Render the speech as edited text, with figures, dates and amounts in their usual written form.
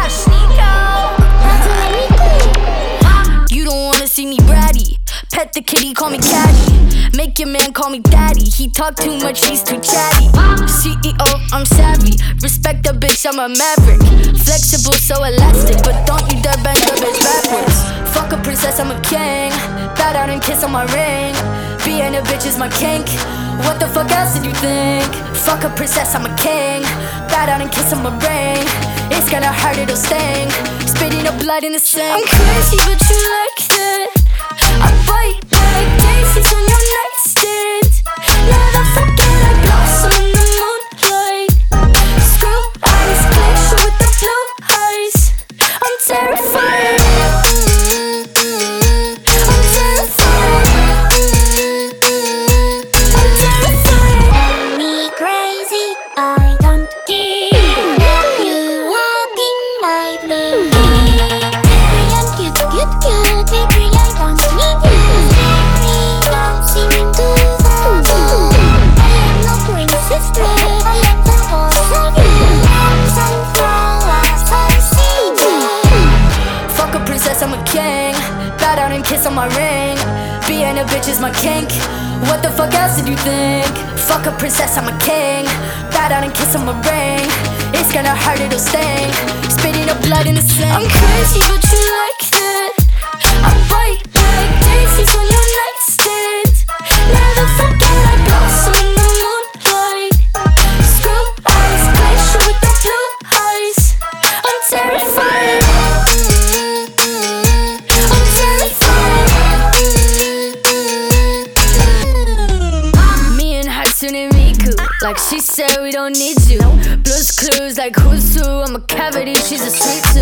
Gosh, you don't wanna see me bratty. Pet the kitty, call me caddy. Make your man call me daddy. He talk too much, he's too chatty. CEO, I'm savvy. Respect the bitch, I'm a maverick. Flexible, so elastic, but don't you dare bend your bitch backwards. Fuck a princess, I'm a king. Bow down and kiss on my ring. Being a bitch is my kink. What the fuck else did you think? Fuck a princess, I'm a king. Bow down and kiss on my ring. It's gonna hurt, it'll sting. Spitting up blood in the sink. I'm crazy, but you like that. I bite like daisies on your nightstand. Never forget I blossom in the moonlight. Screw eyes, glacier with the blue eyes. I'm terrified. I'm terrified. I'm terrified. Me crazy, I don't care. You walking like me. And cute, cute, cute, baby, I don't need you. Me don't seem to love you. I am no princess, I am the boss of you. Sunflowers, I see you. Fuck a princess, I'm a king. Bow down and kiss on my ring. Being a bitch is my kink. What the fuck else did you think? Fuck a princess, I'm a king. Bow down and kiss on my ring. It's gonna hurt, it'll sting. Spitting up blood in the sink. I'm crazy, but you like that. I bite like daisies on your nightstand. Never forget I blossom in the moonlight. Screw eyes, glacier with the blue eyes. I'm terrified. I'm terrified. Me and Hatsune Miku, like she said we don't need you. Blue's Clues like who's who. I'm a cavity, she's a sweet